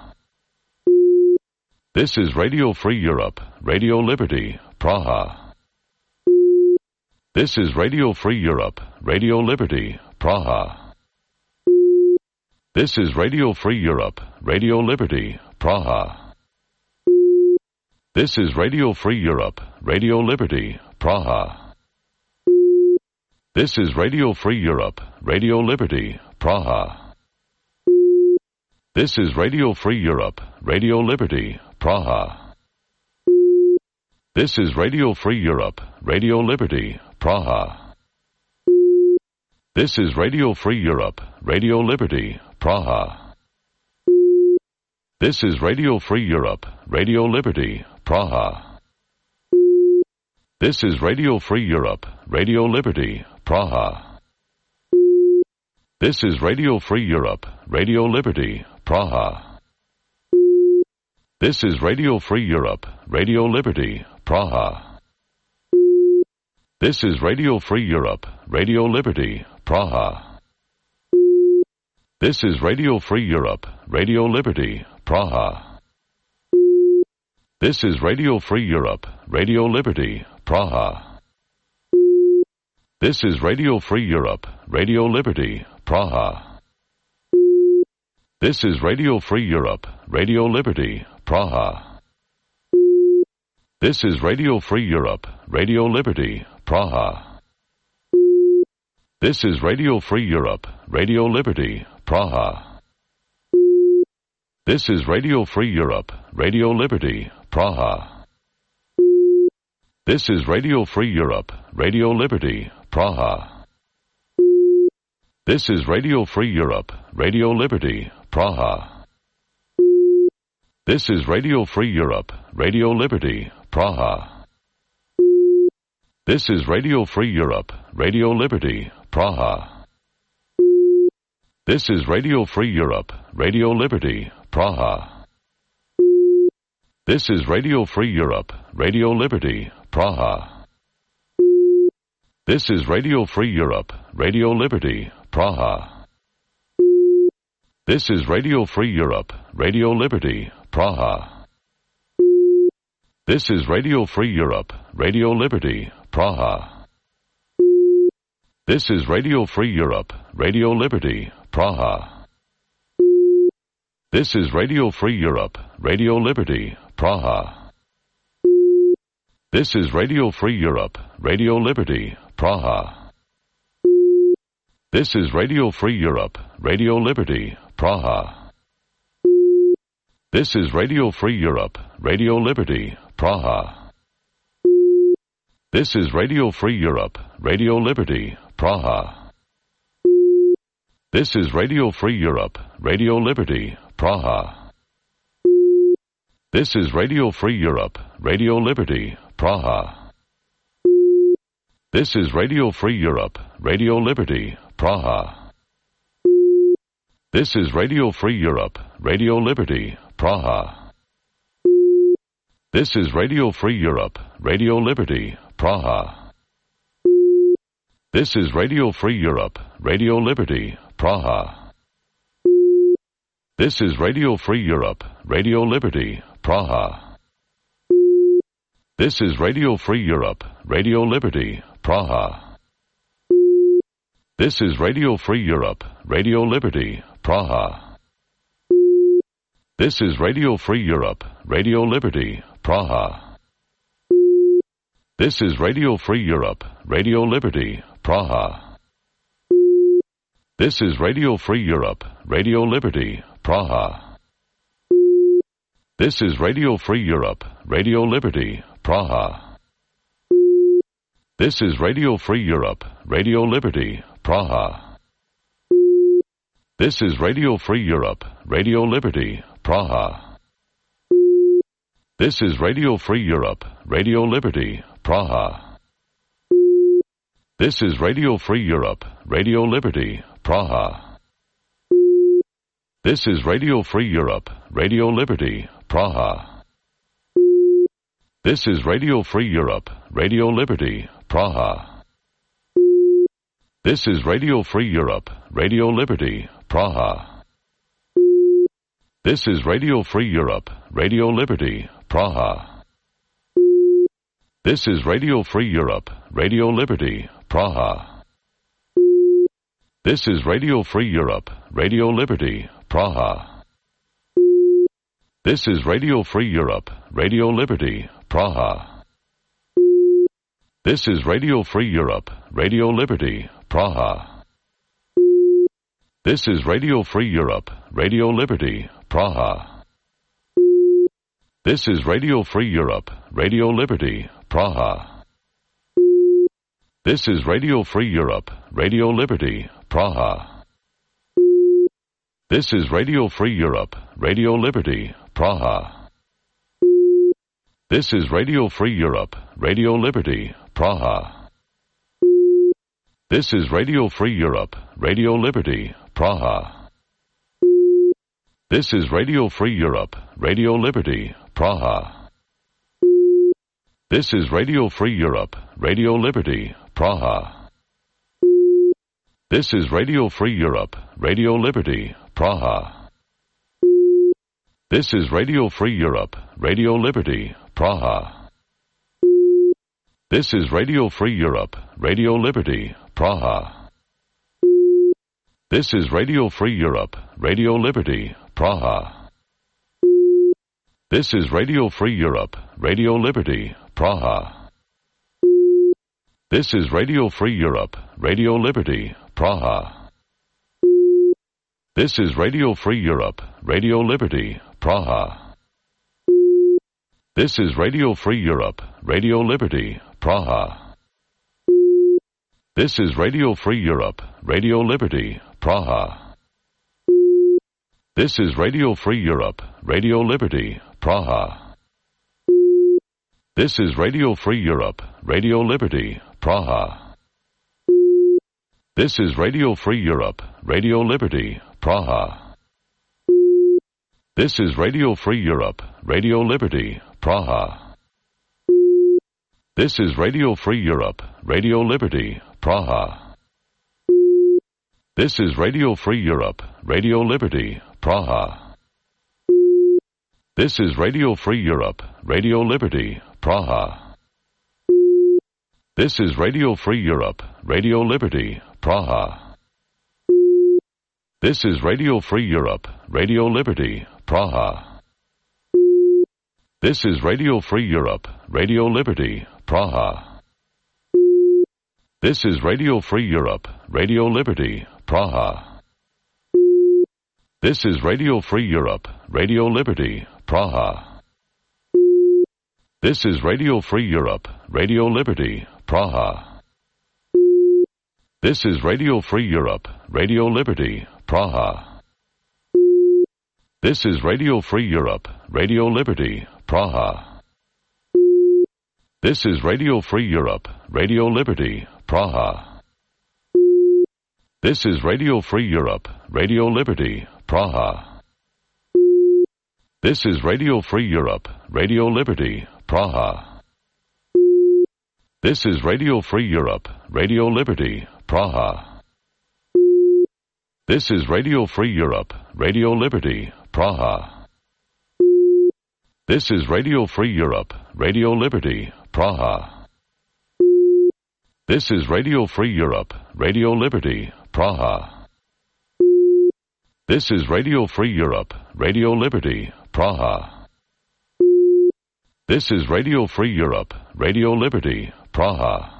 This is Radio Free Europe, Radio Liberty, Praha. This is Radio Free Europe, Radio Liberty, Praha. This is Radio Free Europe, Radio Liberty, Praha. This is Radio Free Europe, Radio Liberty, Praha. This is Radio Free Europe, Radio Liberty, Praha. This is Radio Free Europe, Radio Liberty, Praha. This is Radio Free Europe, Radio Liberty, Praha. This is Radio Free Europe, Radio Liberty, Praha. This is Radio Free Europe, Radio Liberty, Praha. This is Radio Free Europe, Radio Liberty, Praha. This is Radio Free Europe, Radio Liberty, Praha. This is Radio Free Europe, Radio Liberty, Praha. This is Radio Free Europe, Radio Liberty, Praha. This is Radio Free Europe, Radio Liberty, Praha. This is Radio Free Europe, Radio Liberty, Praha. This is Radio Free Europe, Radio Liberty, Praha. This is Radio Free Europe, Radio Liberty, Praha. This is Radio Free Europe, Radio Liberty, Praha. This is Radio Free Europe, Radio Liberty, Praha. This is Radio Free Europe, Radio Liberty, Praha. This is Radio Free Europe, Radio Liberty, Praha. This is Radio Free Europe, Radio Liberty, Praha. This is Radio Free Europe, Radio Liberty, Praha. This is Radio Free Europe, Radio Liberty, Praha. This is Radio Free Europe, Radio Liberty, Praha. This is Radio Free Europe, Radio Liberty, Praha. This is Radio Free Europe, Radio Liberty, Praha. This is Radio Free Europe, Radio Liberty, Praha. This is Radio Free Europe, Radio Liberty, Praha. This is Radio Free Europe, Radio Liberty, Praha. This is Radio Free Europe, Radio Liberty, Praha. This is Radio Free Europe, Radio Liberty, Praha. This is Radio Free Europe, Radio Liberty, Praha. This is Radio Free Europe, Radio Liberty, Praha. This is Radio Free Europe, Radio Liberty, Praha. This is Radio Free Europe, Radio Liberty, Praha. This is Radio Free Europe, Radio Liberty, Praha. This is Radio Free Europe, Radio Liberty, Praha. This is Radio Free Europe, Radio Liberty, Praha. This is Radio Free Europe, Radio Liberty, Praha. This is Radio Free Europe, Radio Liberty, Praha. This is Radio Free Europe, Radio Liberty, Praha. This is Radio Free Europe, Radio Liberty, Praha. This is Radio Free Europe, Radio Liberty, Praha. This is Radio Free Europe, Radio Liberty, Praha. This is Radio Free Europe, Radio Liberty, Praha. This is Radio Free Europe, Radio Liberty, Praha. This is Radio Free Europe, Radio Liberty, Praha. This is Radio Free Europe, Radio Liberty, Praha. This is Radio Free Europe, Radio Liberty, Praha. This is Radio Free Europe, Radio Liberty, Praha. This is Radio Free Europe, Radio Liberty, Praha. This is Radio Free Europe, Radio Liberty, Praha. This is Radio Free Europe, Radio Liberty, Praha. This is Radio Free Europe, Radio Liberty, Praha. This is Radio Free Europe, Radio Liberty, Praha. This is Radio Free Europe, Radio Liberty, Praha. This is Radio Free Europe, Radio Liberty, Praha. This is Radio Free Europe, Radio Liberty, Praha. This is Radio Free Europe, Radio Liberty, Praha. This is Radio Free Europe, Radio Liberty, Praha. This is Radio Free Europe, Radio Liberty, Praha. This is Radio Free Europe, Radio Liberty, Praha. This is Radio Free Europe, Radio Liberty, Praha. This is Radio Free Europe, Radio Liberty, Praha. This is Radio Free Europe, Radio Liberty, Praha. This is Radio Free Europe, Radio Liberty, Praha. This is Radio Free Europe, Radio Liberty, Praha. This is Radio Free Europe, Radio Liberty, Praha. This is Radio Free Europe, Radio Liberty, Praha. This is Radio Free Europe, Radio Liberty, Praha. This is Radio Free Europe, Radio Liberty, Praha. This is Radio Free Europe, Radio Liberty, Praha. This is Radio Free Europe, Radio Liberty, Praha. This is Radio Free Europe, Radio Liberty, Praha. This is Radio Free Europe, Radio Liberty, Praha. This is Radio Free Europe, Radio Liberty, Praha. This is Radio Free Europe, Radio Liberty, Praha. This is Radio Free Europe, Radio Liberty, Praha. This is Radio Free Europe, Radio Liberty, Praha. This is Radio Free Europe, Radio Liberty, Praha. This is Radio Free Europe, Radio Liberty, Praha. This is Radio Free Europe, Radio Liberty, Praha. This is Radio Free Europe, Radio Liberty, Praha. This is Radio Free Europe, Radio Liberty, Praha. This is Radio Free Europe, Radio Liberty, Praha. This is Radio Free Europe, Radio Liberty, Praha. This is Radio Free Europe, Radio Liberty, Praha. This is Radio Free Europe, Radio Liberty, Praha. This is Radio Free Europe, Radio Liberty, Praha. This is Radio Free Europe, Radio Liberty, Praha. This is Radio Free Europe, Radio Liberty, Praha. This is Radio Free Europe, Radio Liberty, Praha. This is Radio Free Europe, Radio Liberty, Praha. This is Radio Free Europe, Radio Liberty, Praha. This is Radio Free Europe, Radio Liberty, Praha. This is Radio Free Europe, Radio Liberty, Praha. This is Radio Free Europe, Radio Liberty, Praha. This is Radio Free Europe, Radio Liberty, Praha. This is Radio Free Europe, Radio Liberty, Praha. This is Radio Free Europe, Radio Liberty, Praha.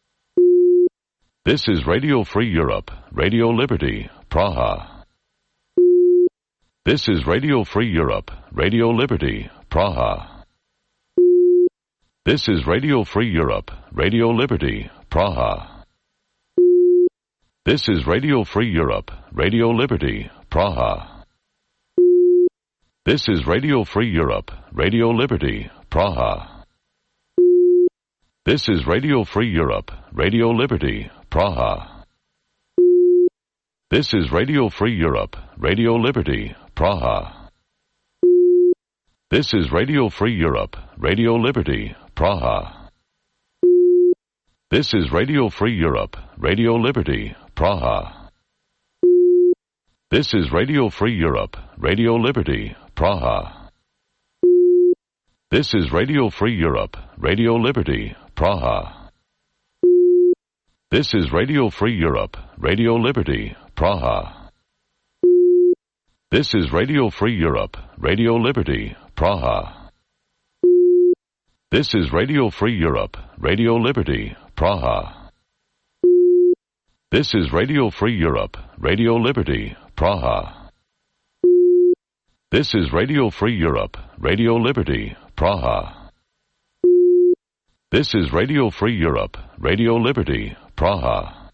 This is Radio Free Europe, Radio Liberty, Praha. This is Radio Free Europe, Radio Liberty, Praha. This is Radio Free Europe, Radio Liberty, Praha. This is Radio Free Europe, Radio Liberty, Praha. This is Radio Free Europe, Radio Liberty, Praha. This is Radio Free Europe, Radio Liberty, Praha. This is Radio Free Europe, Radio Liberty, Praha. This is Radio Free Europe, Radio Liberty, Praha. This is Radio Free Europe, Radio Liberty, Praha. This is Radio Free Europe, Radio Liberty, Praha. This is Radio Free Europe, Radio Liberty, Praha. This is Radio Free Europe, Radio Liberty, Praha. This is Radio Free Europe, Radio Liberty, Praha. This is Radio Free Europe, Radio Liberty, Praha. This is Radio Free Europe, Radio Liberty, Praha. This is Radio Free Europe, Radio Liberty, Praha. This is Radio Free Europe, Radio Liberty, Praha.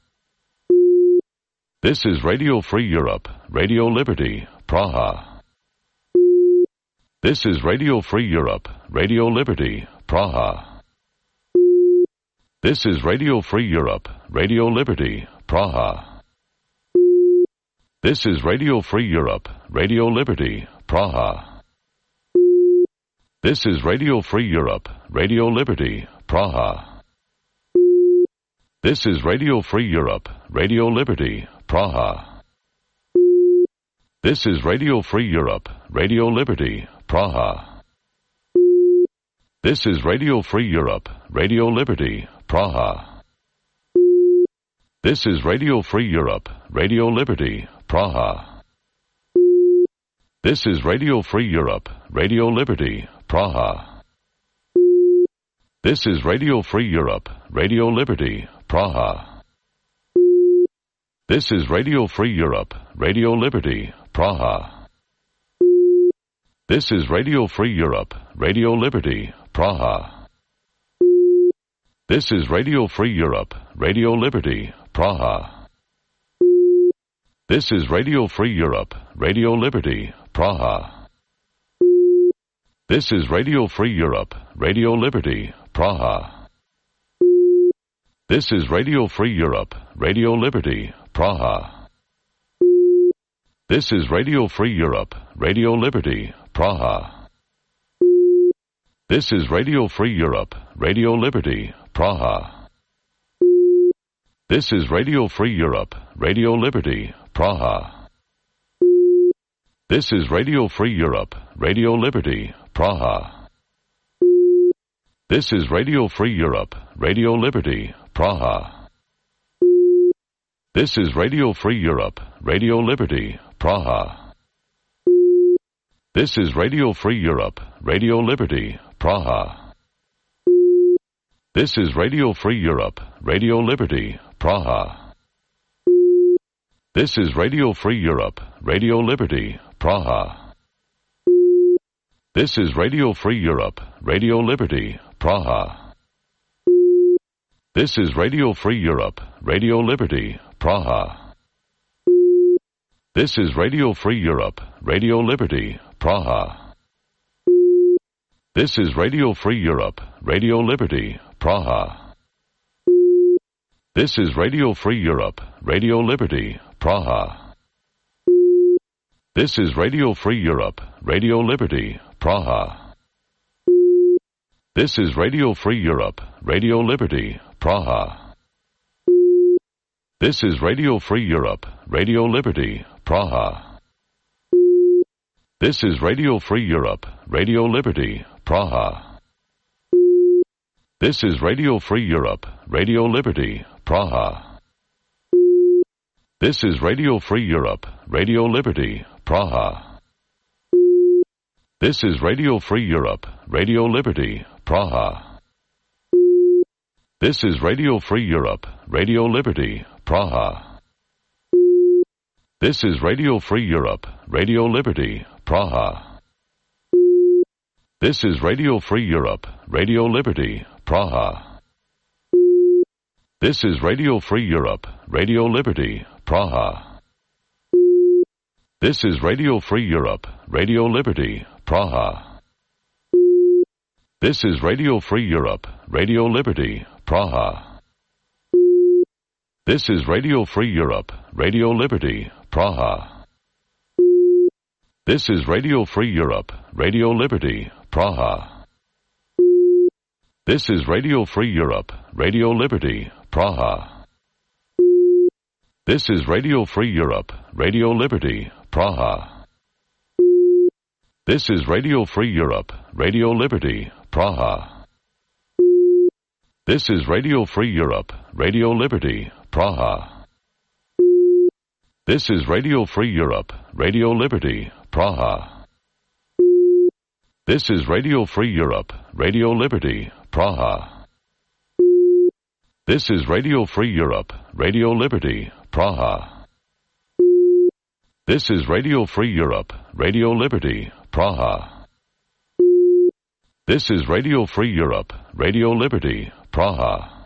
This is Radio Free Europe, Radio Liberty, Praha. This is Radio Free Europe, Radio Liberty, Praha. This is Radio Free Europe, Radio Liberty, Praha. This is Radio Free Europe, Radio Liberty, Praha. This is Radio Free Europe, Radio Liberty, Praha. This is Radio Free Europe, Radio Liberty, Praha. This is Radio Free Europe, Radio Liberty, Praha. This is Radio Free Europe, Radio Liberty, Praha. This is Radio Free Europe, Radio Liberty, Praha. This is Radio Free Europe, Radio Liberty, Praha. This is Radio Free Europe, Radio Liberty, Praha. This is Radio Free Europe, Radio Liberty, Praha. This is Radio Free Europe, Radio Liberty, Praha. This is Radio Free Europe, Radio Liberty, Praha. This is Radio Free Europe, Radio Liberty, Praha. This is Radio Free Europe, Radio Liberty, Praha. This is Radio Free Europe, Radio Liberty, Praha. This is Radio Free Europe, Radio Liberty, Praha. This is Radio Free Europe, Radio Liberty, Praha. This is Radio Free Europe, Radio Liberty, Praha. This is Radio Free Europe, Radio Liberty, Praha. This is Radio Free Europe, Radio Liberty, Praha. This is Radio Free Europe, Radio Liberty, Praha. This is Radio Free Europe, Radio Liberty, Praha. This is Radio Free Europe, Radio Liberty, Praha. This is Radio Free Europe, Radio Liberty, Praha. This is Radio Free Europe, Radio Liberty, Praha. This is Radio Free Europe, Radio Liberty, Praha. This is Radio Free Europe, Radio Liberty, Praha. This is Radio Free Europe, Radio Liberty, Praha. This is Radio Free Europe, Radio Liberty, Praha. This is Radio Free Europe, Radio Liberty, Praha. This is Radio Free Europe, Radio Liberty, Praha. This is Radio Free Europe, Radio Liberty, Praha. This is Radio Free Europe, Radio Liberty, Praha. This is Radio Free Europe, Radio Liberty, Praha. This is Radio Free Europe, Radio Liberty, Praha. This is Radio Free Europe, Radio Liberty, Praha. This is Radio Free Europe, Radio Liberty, Praha. This is Radio Free Europe, Radio Liberty, Praha. This is Radio Free Europe, Radio Liberty, Praha. This is Radio Free Europe, Radio Liberty, Praha. This is Radio Free Europe, Radio Liberty, Praha. This is Radio Free Europe, Radio Liberty, Praha. This is Radio Free Europe, Radio Liberty, Praha. This is Radio Free Europe, Radio Liberty, Praha. This is Radio Free Europe, Radio Liberty, Praha. This is Radio Free Europe, Radio Liberty, Praha. This is Radio Free Europe, Radio Liberty, Praha. This is Radio Free Europe, Radio Liberty, Praha. This is Radio Free Europe, Radio Liberty, Praha. This is Radio Free Europe, Radio Liberty, Praha. This is Radio Free Europe, Radio Liberty, Praha. This is Radio Free Europe, Radio Liberty, Praha. This is Radio Free Europe, Radio Liberty, Praha.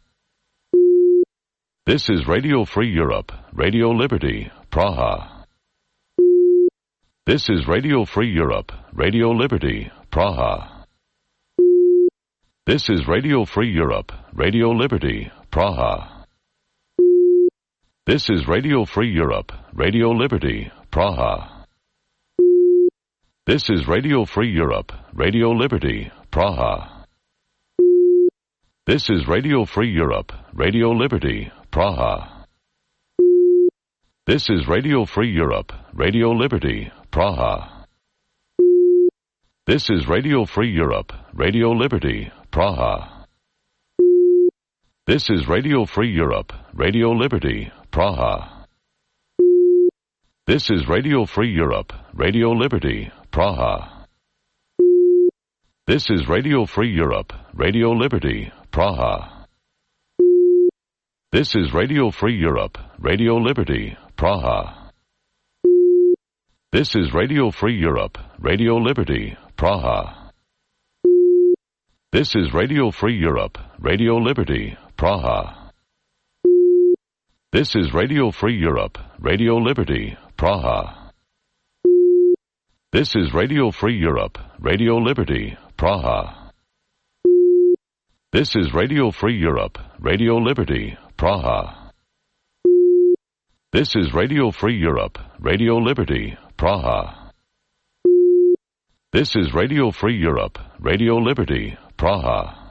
This is Radio Free Europe, Radio Liberty, Praha. This is Radio Free Europe, Radio Liberty, Praha. This is Radio Free Europe, Radio Liberty, Praha. This is Radio Free Europe, Radio Liberty, Praha. This is Radio Free Europe, Radio Liberty, Praha. This is Radio Free Europe, Radio Liberty, Praha. This is Radio Free Europe, Radio Liberty, Praha. This is Radio Free Europe, Radio Liberty, Praha. This is Radio Free Europe, Radio Liberty, Praha. This is Radio Free Europe, Radio Liberty, Praha. This is Radio Free Europe, Radio Liberty, Praha. This is Radio Free Europe, Radio Liberty, Praha. This is Radio Free Europe, Radio Liberty, Praha. This is Radio Free Europe, Radio Liberty, Praha. This is Radio Free Europe, Radio Liberty, Praha. This is Radio Free Europe, Radio Liberty, Praha. This is Radio Free Europe, Radio Liberty, Praha. This is Radio Free Europe, Radio Liberty, Praha. This is Radio Free Europe, Radio Liberty, Praha.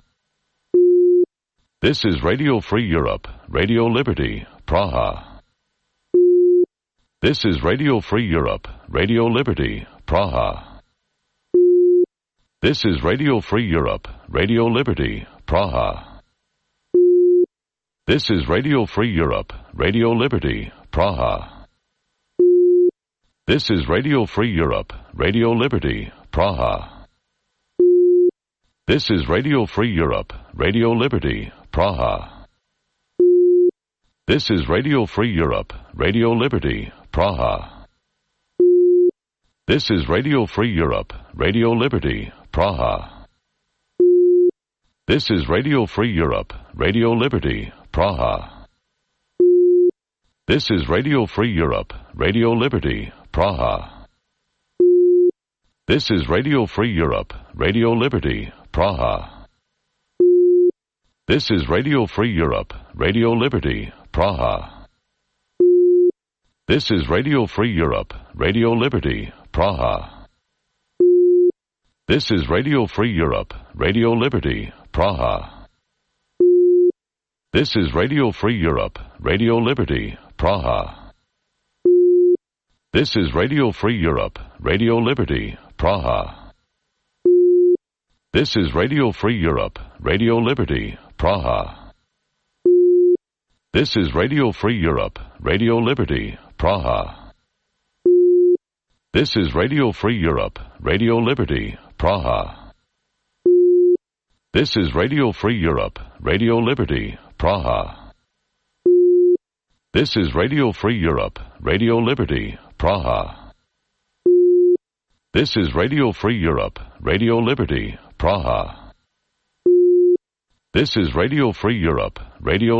This is Radio Free Europe, Radio Liberty, Praha. This is Radio Free Europe, Radio Liberty, Praha. This is Radio Free Europe, Radio Liberty, Praha. This is Radio Free Europe, Radio Liberty, Praha. This is Radio Free Europe, Radio Liberty, Praha. This is Radio Free Europe, Radio Liberty, Praha. This is Radio Free Europe, Radio Liberty, Praha. This is Radio Free Europe, Radio Liberty, Praha. This is Radio Free Europe, Radio Liberty, Praha. This is Radio Free Europe, Radio Liberty, Praha. This is Radio Free Europe, Radio Liberty, Praha. This is Radio Free Europe, Radio Liberty, Praha. This is Radio Free Europe, Radio Liberty, Praha. This is Radio Free Europe, Radio Liberty, Praha. This is Radio Free Europe, Radio Liberty, Praha. This is Radio Free Europe, Radio Liberty, Praha. This is Radio Free Europe, Radio Liberty, Praha. This is Radio Free Europe, Radio Liberty, Praha. This is Radio Free Europe, Radio Liberty, Praha. This is Radio Free Europe, Radio Liberty, Praha. This is Radio Free Europe, Radio Liberty, Praha. This is Radio Free Europe, Radio Liberty, Praha. This is Radio Free Europe, Radio